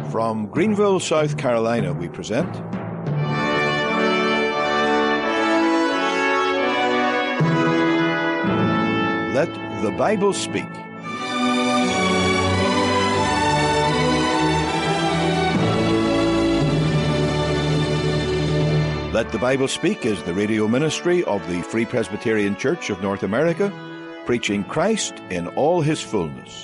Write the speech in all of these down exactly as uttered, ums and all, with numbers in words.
From Greenville, South Carolina, we present Let the Bible Speak. Let the Bible Speak is the radio ministry of the Free Presbyterian Church of North America, preaching Christ in all his fullness.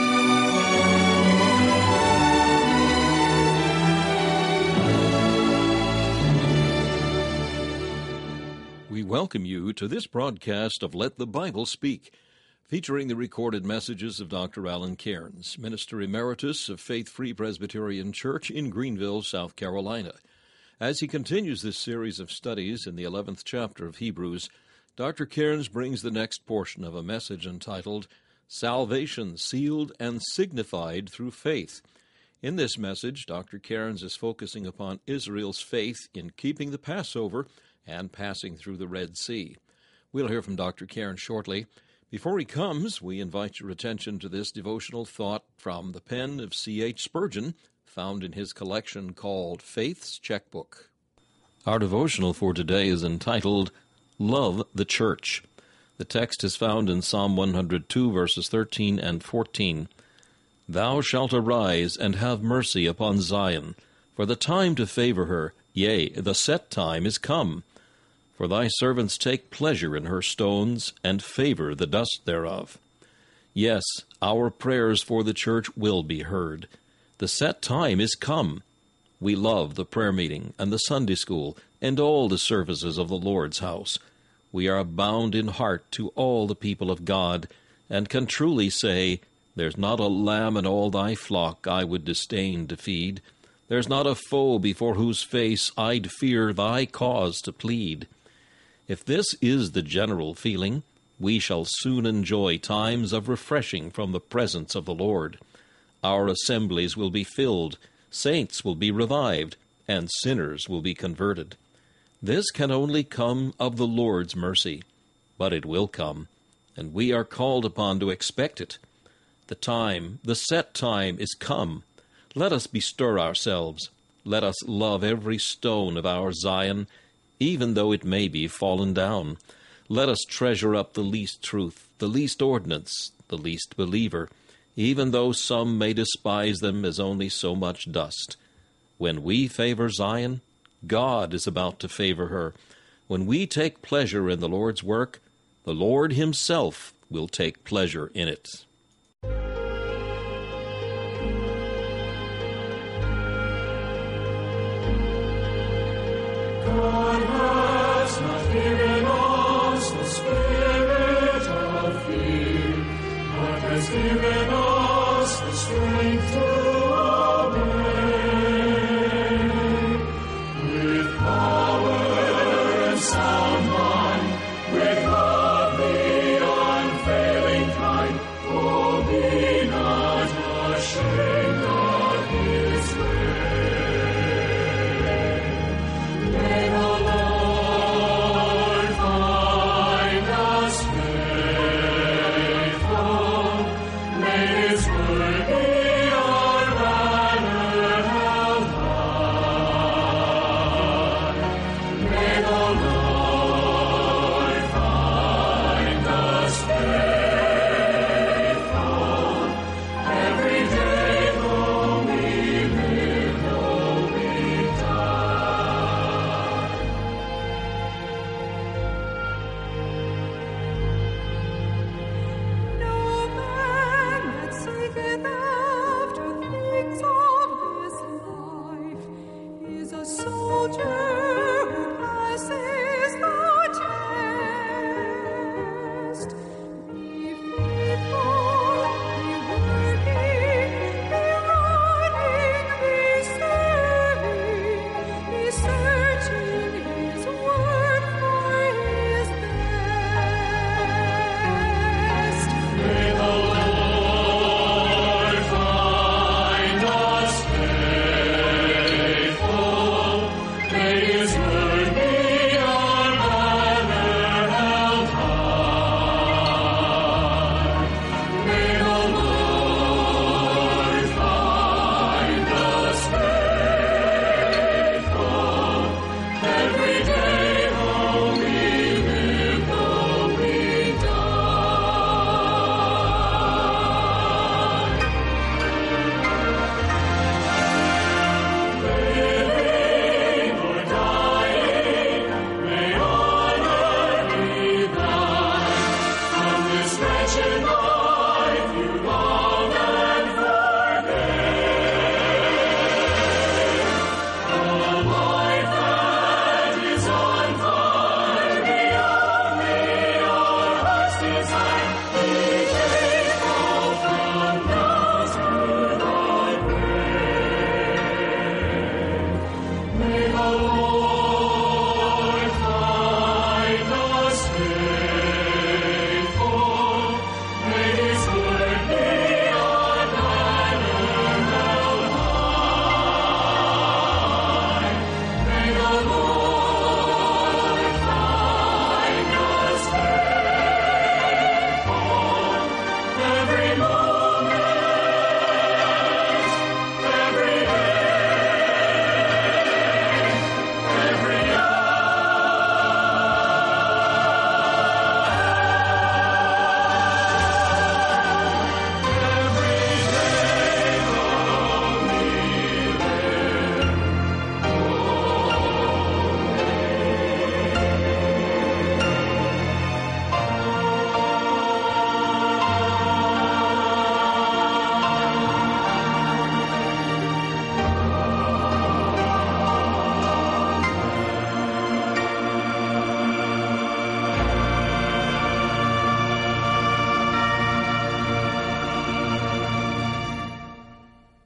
We welcome you to this broadcast of Let the Bible Speak, featuring the recorded messages of Doctor Alan Cairns, Minister Emeritus of Faith Free Presbyterian Church in Greenville, South Carolina. As he continues this series of studies in the eleventh chapter of Hebrews, Doctor Cairns brings the next portion of a message entitled, Salvation Sealed and Signified Through Faith. In this message, Doctor Cairns is focusing upon Israel's faith in keeping the Passover and passing through the Red Sea. We'll hear from Doctor Cairns shortly. Before he comes, we invite your attention to this devotional thought from the pen of C H Spurgeon, found in his collection called Faith's Checkbook. Our devotional for today is entitled, Love the Church. The text is found in Psalm one hundred two, verses thirteen and fourteen. Thou shalt arise and have mercy upon Zion, for the time to favor her, yea, the set time is come. For thy servants take pleasure in her stones, and favor the dust thereof. Yes, our prayers for the church will be heard. The set time is come. We love the prayer meeting and the Sunday school and all the services of the Lord's house. We are bound in heart to all the people of God, and can truly say, There's not a lamb in all thy flock I would disdain to feed. There's not a foe before whose face I'd fear thy cause to plead. If this is the general feeling, we shall soon enjoy times of refreshing from the presence of the Lord. Our assemblies will be filled, saints will be revived, and sinners will be converted. This can only come of the Lord's mercy, but it will come, and we are called upon to expect it. The time, the set time is come. Let us bestir ourselves. Let us love every stone of our Zion, even though it may be fallen down. Let us treasure up the least truth, the least ordinance, the least believer, even though some may despise them as only so much dust. When we favor Zion, God is about to favor her. When we take pleasure in the Lord's work, the Lord himself will take pleasure in it. God has not given us the spirit of fear, but has given us the strength to obey. With power and sound mind, with lovely, unfailing kind, oh, be not ashamed of his way. May the Lord find us faithful. May his word be our banner held high. May the Lord find us faithful every day.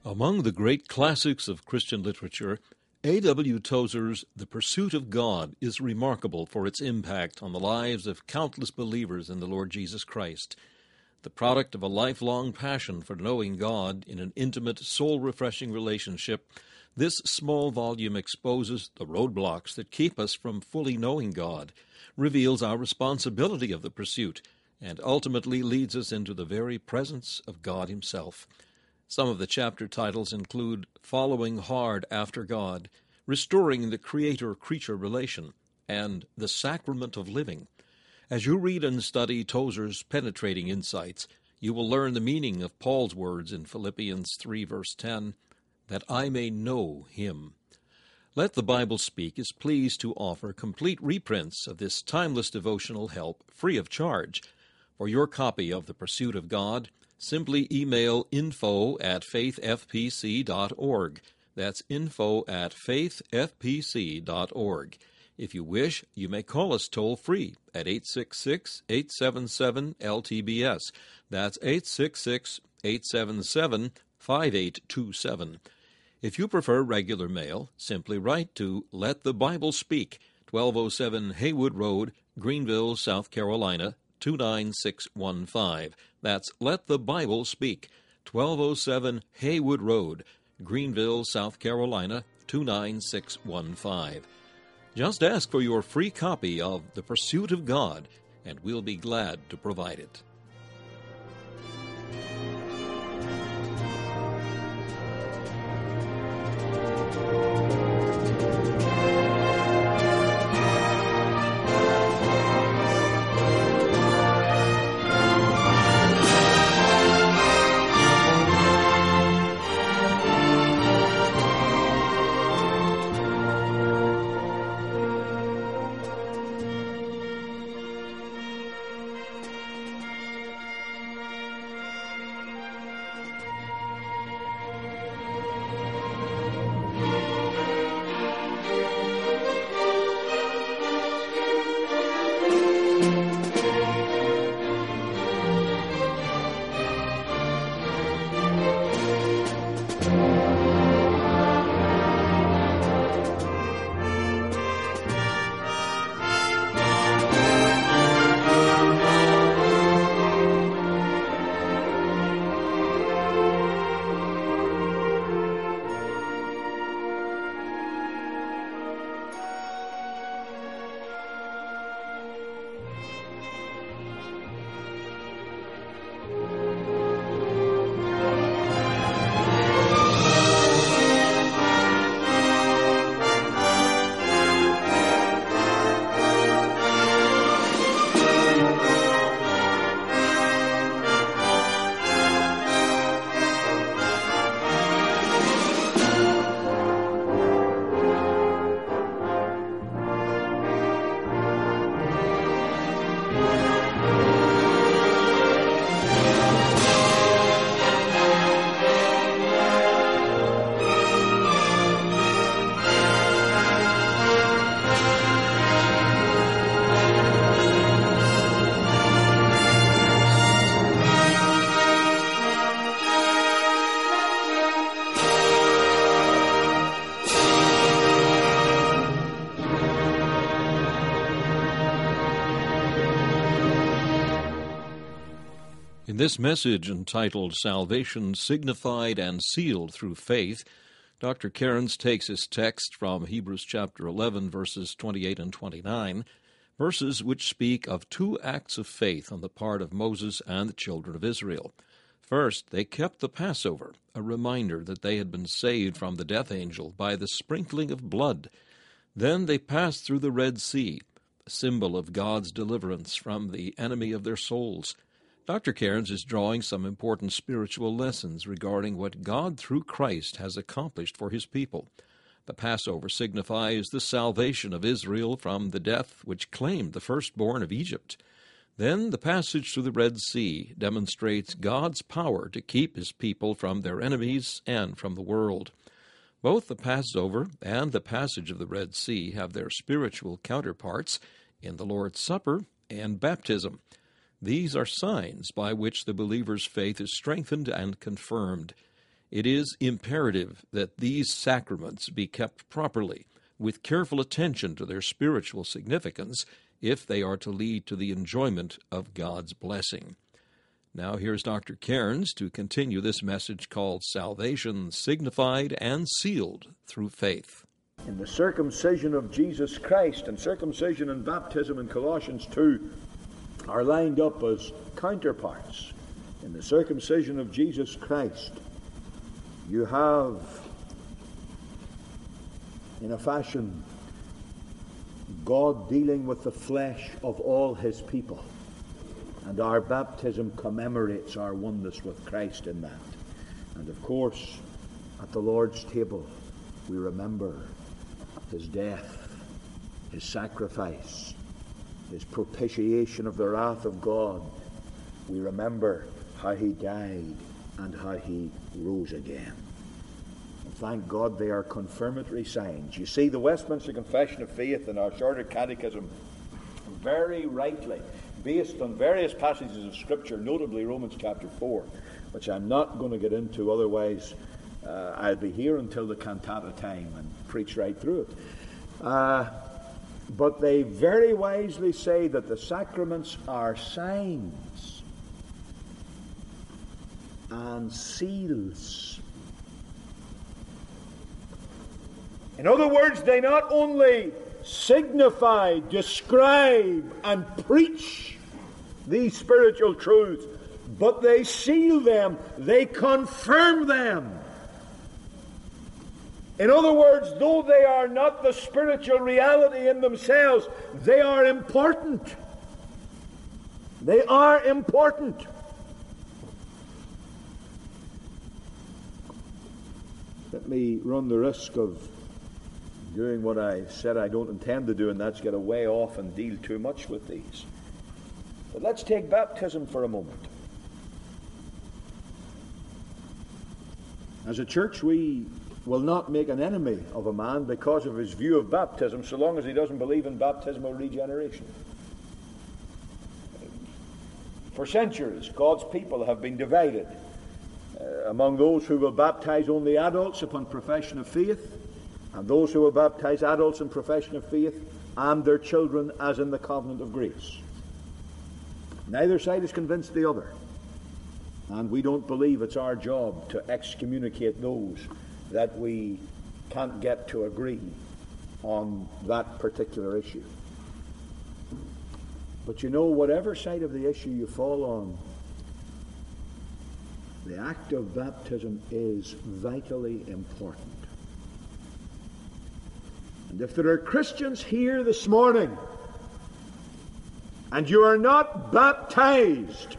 Among the great classics of Christian literature, A W Tozer's The Pursuit of God is remarkable for its impact on the lives of countless believers in the Lord Jesus Christ. The product of a lifelong passion for knowing God in an intimate, soul-refreshing relationship, this small volume exposes the roadblocks that keep us from fully knowing God, reveals our responsibility of the pursuit, and ultimately leads us into the very presence of God Himself. Some of the chapter titles include Following Hard After God, Restoring the Creator-Creature Relation, and The Sacrament of Living. As you read and study Tozer's penetrating insights, you will learn the meaning of Paul's words in Philippians three, verse ten, that I may know Him. Let the Bible Speak is pleased to offer complete reprints of this timeless devotional help free of charge. For your copy of The Pursuit of God, simply email info at faithfpc dot org. That's info at faithfpc dot org. If you wish, you may call us toll-free at eight six six, eight seven seven, L T B S. That's eight six six, eight seven seven, five eight two seven. If you prefer regular mail, simply write to Let the Bible Speak, twelve oh seven Haywood Road, Greenville, South Carolina, two nine six one five. That's Let the Bible Speak, twelve oh seven Haywood Road, Greenville, South Carolina, two nine six one five. Just ask for your free copy of The Pursuit of God, and we'll be glad to provide it. In this message entitled Salvation Signified and Sealed Through Faith, Doctor Cairns takes his text from Hebrews chapter eleven, verses twenty-eight and twenty-nine, verses which speak of two acts of faith on the part of Moses and the children of Israel. First, they kept the Passover, a reminder that they had been saved from the death angel by the sprinkling of blood. Then they passed through the Red Sea, a symbol of God's deliverance from the enemy of their souls. Doctor Cairns is drawing some important spiritual lessons regarding what God through Christ has accomplished for His people. The Passover signifies the salvation of Israel from the death which claimed the firstborn of Egypt. Then the passage through the Red Sea demonstrates God's power to keep His people from their enemies and from the world. Both the Passover and the passage of the Red Sea have their spiritual counterparts in the Lord's Supper and baptism. These are signs by which the believer's faith is strengthened and confirmed. It is imperative that these sacraments be kept properly, with careful attention to their spiritual significance, if they are to lead to the enjoyment of God's blessing. Now here's Doctor Cairns to continue this message called Salvation Signified and Sealed Through Faith. In the circumcision of Jesus Christ, and circumcision and baptism in Colossians two are lined up as counterparts. In the circumcision of Jesus Christ, you have, in a fashion, God dealing with the flesh of all his people. And our baptism commemorates our oneness with Christ in that. And of course, at the Lord's table, we remember his death, his sacrifice, his propitiation of the wrath of God. We remember how he died and how he rose again. And thank God they are confirmatory signs. You see, the Westminster Confession of Faith and our Shorter Catechism, very rightly, based on various passages of Scripture, notably Romans chapter four, which I'm not going to get into, otherwise uh, I'll be here until the cantata time and preach right through it. Uh, but they very wisely say that the sacraments are signs and seals. In other words, they not only signify, describe, and preach these spiritual truths, but they seal them, they confirm them. In other words, though they are not the spiritual reality in themselves, they are important. They are important. Let me run the risk of doing what I said I don't intend to do, and that's get away off and deal too much with these. But let's take baptism for a moment. As a church, we will not make an enemy of a man because of his view of baptism, so long as he doesn't believe in baptismal regeneration. For centuries, God's people have been divided uh, among those who will baptize only adults upon profession of faith, and those who will baptize adults in profession of faith and their children as in the covenant of grace. Neither side is convinced the other. And we don't believe it's our job to excommunicate those that we can't get to agree on that particular issue. But you know, whatever side of the issue you fall on, the act of baptism is vitally important. And if there are Christians here this morning and you are not baptized,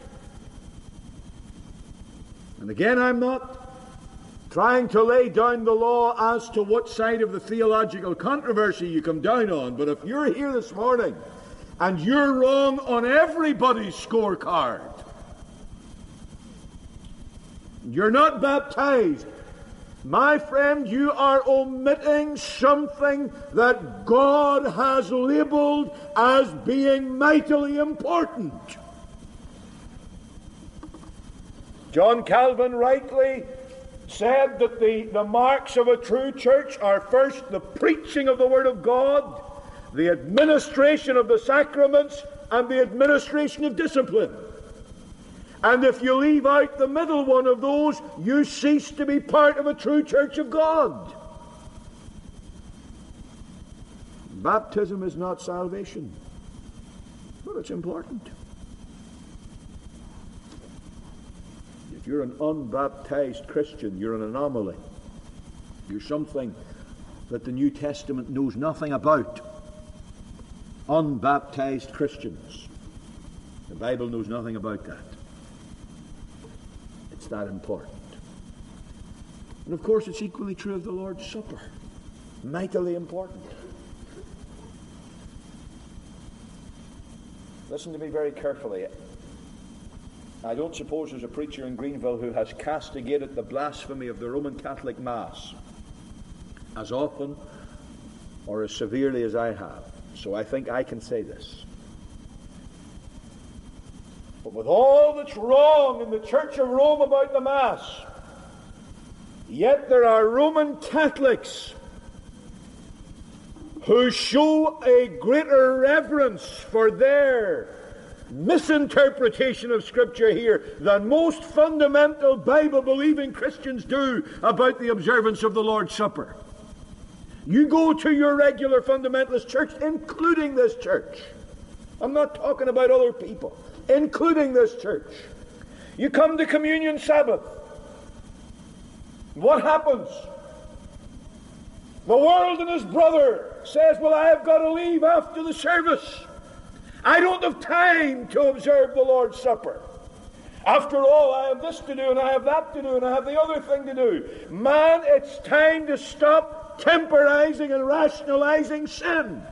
and again, I'm not trying to lay down the law as to what side of the theological controversy you come down on, but if you're here this morning and you're wrong on everybody's scorecard, you're not baptized, my friend, you are omitting something that God has labeled as being mightily important. John Calvin rightly said that the, the marks of a true church are first the preaching of the Word of God, the administration of the sacraments, and the administration of discipline. And if you leave out the middle one of those, you cease to be part of a true church of God. Baptism is not salvation, but it's important. If you're an unbaptized Christian, you're an anomaly. You're something that the New Testament knows nothing about. Unbaptized Christians. The Bible knows nothing about that. It's that important. And of course, it's equally true of the Lord's Supper. Mightily important. Listen to me very carefully. I don't suppose there's a preacher in Greenville who has castigated the blasphemy of the Roman Catholic Mass as often or as severely as I have. So I think I can say this. But with all that's wrong in the Church of Rome about the Mass, Yet there are Roman Catholics who show a greater reverence for their misinterpretation of Scripture here than most fundamental Bible-believing Christians do about the observance of the Lord's Supper. You go to your regular fundamentalist church, including this church. I'm not talking about other people, including this church. You come to Communion Sabbath. What happens? The world and his brother says, well, I have got to leave after the service. I don't have time to observe the Lord's Supper. After all, I have this to do, and I have that to do, and I have the other thing to do. Man, it's time to stop temporizing and rationalizing sin.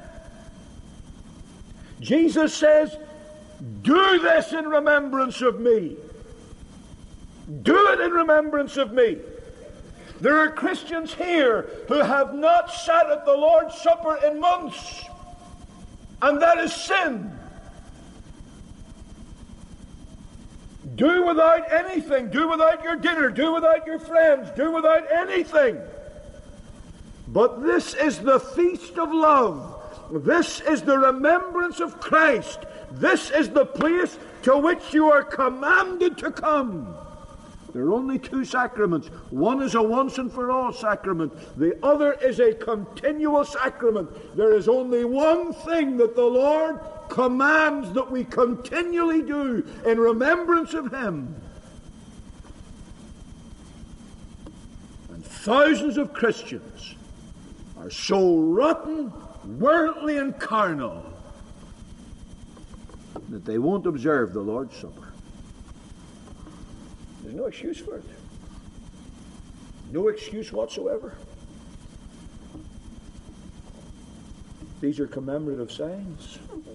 Jesus says, do this in remembrance of me. Do it in remembrance of me. There are Christians here who have not sat at the Lord's Supper in months, and that is sin. Do without anything. Do without your dinner. Do without your friends. Do without anything. But this is the feast of love. This is the remembrance of Christ. This is the place to which you are commanded to come. There are only two sacraments. One is a once and for all sacrament. The other is a continual sacrament. There is only one thing that the Lord commands that we continually do in remembrance of Him. And thousands of Christians are so rotten, worldly and carnal that they won't observe the Lord's Supper. There's no excuse for it. No excuse whatsoever. These are commemorative signs.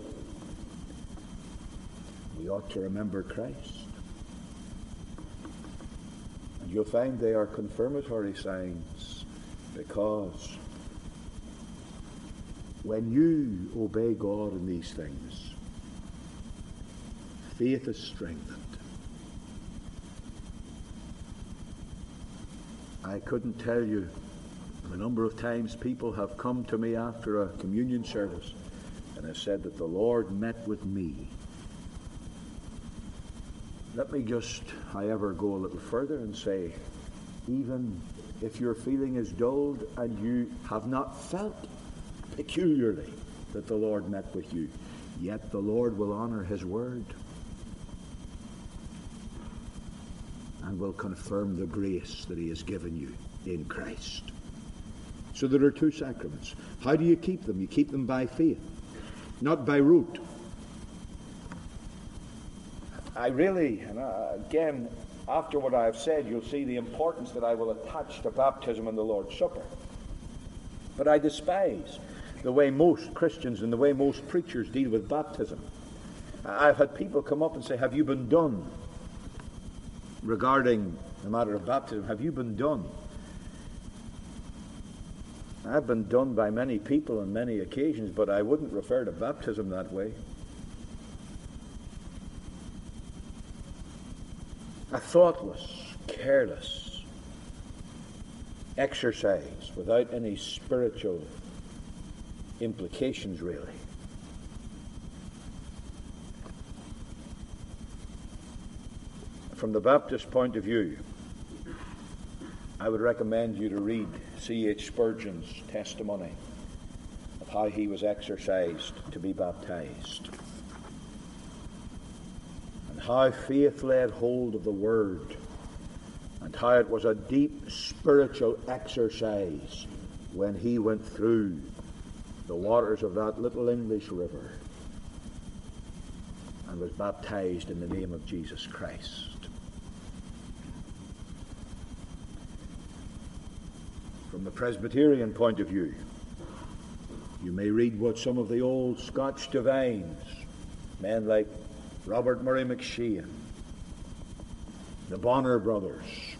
We ought to remember Christ. And you'll find they are confirmatory signs, because when you obey God in these things, faith is strengthened. I couldn't tell you the number of times people have come to me after a communion service and have said that the Lord met with me. Let me just, however, go a little further and say, even if your feeling is dulled and you have not felt peculiarly that the Lord met with you, yet the Lord will honor His word and will confirm the grace that He has given you in Christ. So there are two sacraments. How do you keep them? You keep them by faith, not by rote. I really, and again, after what I have said, you'll see the importance that I will attach to baptism and the Lord's Supper. But I despise the way most Christians and the way most preachers deal with baptism. I've had people come up and say, have you been done? Regarding the matter of baptism, have you been done? I've been done by many people on many occasions, but I wouldn't refer to baptism that way. A thoughtless, careless exercise without any spiritual implications, really. From the Baptist point of view, I would recommend you to read C H Spurgeon's testimony of how he was exercised to be baptized, and how faith laid hold of the Word, and how it was a deep spiritual exercise when he went through the waters of that little English river and was baptized in the name of Jesus Christ. From the Presbyterian point of view, you may read what some of the old Scotch divines, men like Robert Murray McShane, the Bonner brothers,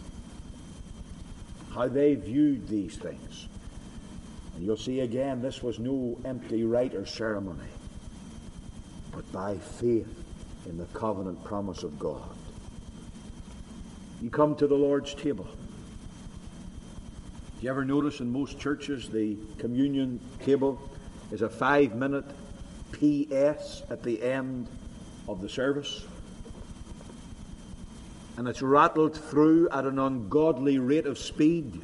how they viewed these things. And you'll see again, this was no empty rite or ceremony, but by faith in the covenant promise of God. You come to the Lord's table. Do you ever notice in most churches the communion table is a five-minute P S at the end of the service? And it's rattled through at an ungodly rate of speed.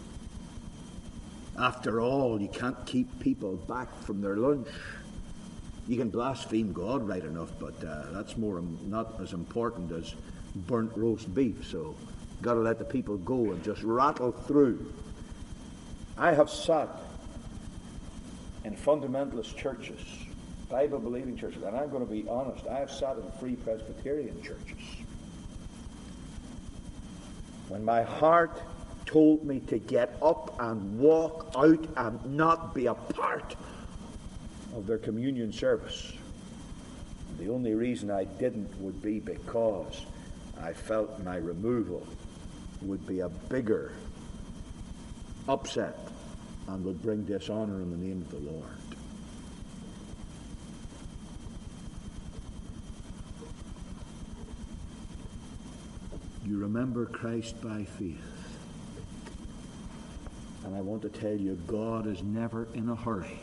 After all, you can't keep people back from their lunch. You can blaspheme God right enough, but uh, that's more um, not as important as burnt roast beef. So you've got to let the people go and just rattle through. I have sat in fundamentalist churches, Bible-believing churches, and I'm going to be honest, I have sat in Free Presbyterian churches when my heart told me to get up and walk out and not be a part of their communion service. The only reason I didn't would be because I felt my removal would be a bigger upset and would bring dishonor in the name of the Lord. You remember Christ by faith. And I want to tell you, God is never in a hurry.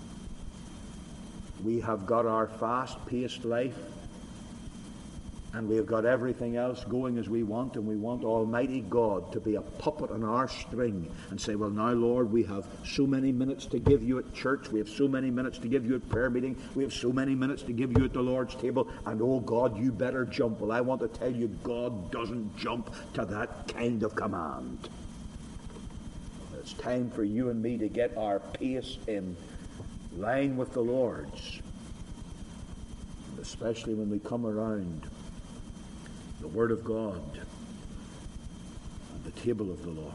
We have got our fast-paced life, and we have got everything else going as we want, and we want Almighty God to be a puppet on our string and say, well, now, Lord, we have so many minutes to give you at church, we have so many minutes to give you at prayer meeting, we have so many minutes to give you at the Lord's table, and oh, God, you better jump. Well, I want to tell you, God doesn't jump to that kind of command. It's time for you and me to get our pace in line with the Lord's, and especially when we come around the Word of God and the table of the Lord.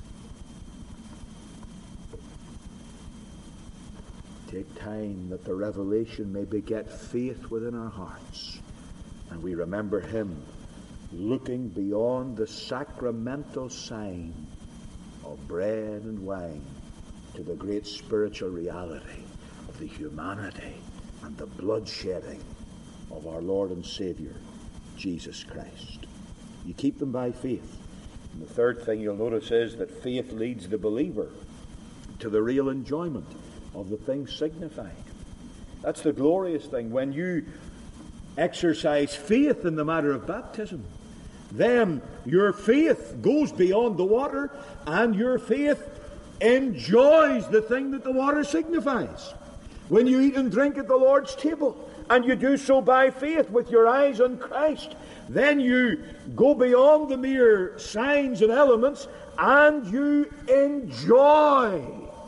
Take time that the revelation may beget faith within our hearts, and we remember Him looking beyond the sacramental sign of bread and wine to the great spiritual reality of the humanity and the bloodshedding of our Lord and Savior, Jesus Christ. You keep them by faith. And the third thing you'll notice is that faith leads the believer to the real enjoyment of the things signified. That's the glorious thing. When you exercise faith in the matter of baptism, then your faith goes beyond the water, and your faith enjoys the thing that the water signifies. When you eat and drink at the Lord's table, and you do so by faith with your eyes on Christ, then you go beyond the mere signs and elements, and you enjoy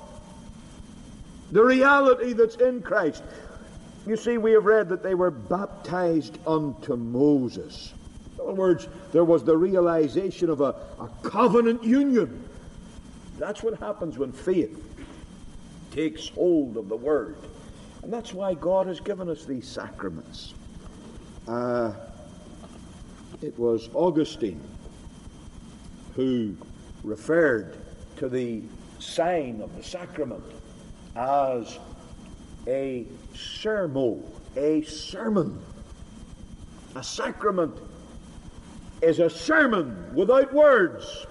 the reality that's in Christ. You see, we have read that they were baptized unto Moses. In other words, there was the realization of a, a covenant union. That's what happens when faith takes hold of the Word. And that's why God has given us these sacraments. Uh, it was Augustine who referred to the sign of the sacrament as a sermo, a sermon. A sacrament is a sermon without words.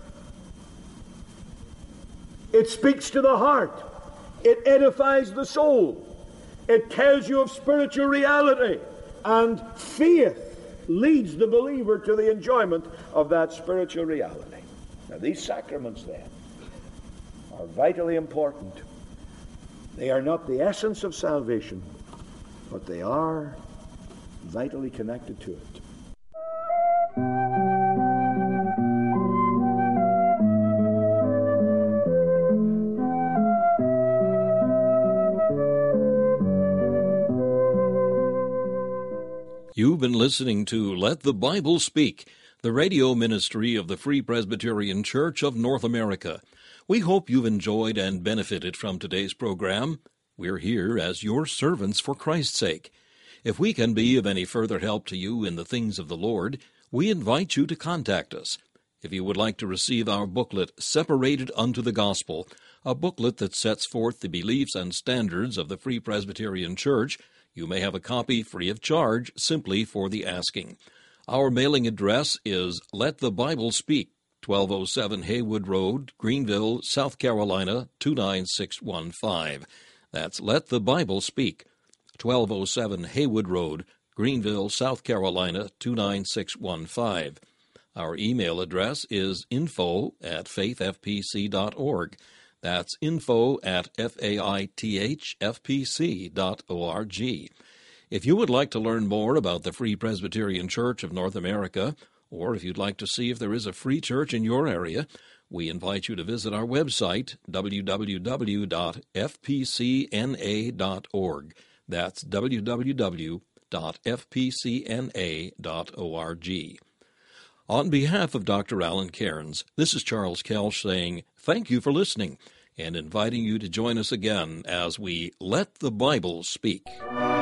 It speaks to the heart. It edifies the soul. It tells you of spiritual reality. And faith leads the believer to the enjoyment of that spiritual reality. Now, these sacraments, then, are vitally important. They are not the essence of salvation, but they are vitally connected to it. You've been listening to Let the Bible Speak, the radio ministry of the Free Presbyterian Church of North America. We hope you've enjoyed and benefited from today's program. We're here as your servants for Christ's sake. If we can be of any further help to you in the things of the Lord, we invite you to contact us. If you would like to receive our booklet, Separated unto the Gospel, a booklet that sets forth the beliefs and standards of the Free Presbyterian Church, you may have a copy free of charge simply for the asking. Our mailing address is Let the Bible Speak, twelve oh seven Haywood Road, Greenville, South Carolina, two nine six one five. That's Let the Bible Speak, twelve oh seven Haywood Road, Greenville, South Carolina, two nine six one five. Our email address is info at faith f p c dot org. That's info at f a i t h f p c dot org. If you would like to learn more about the Free Presbyterian Church of North America, or if you'd like to see if there is a free church in your area, we invite you to visit our website, w w w dot f p c n a dot org. That's w w w dot f p c n a dot org. On behalf of Doctor Alan Cairns, this is Charles Kelsch saying thank you for listening and inviting you to join us again as we Let the Bible Speak.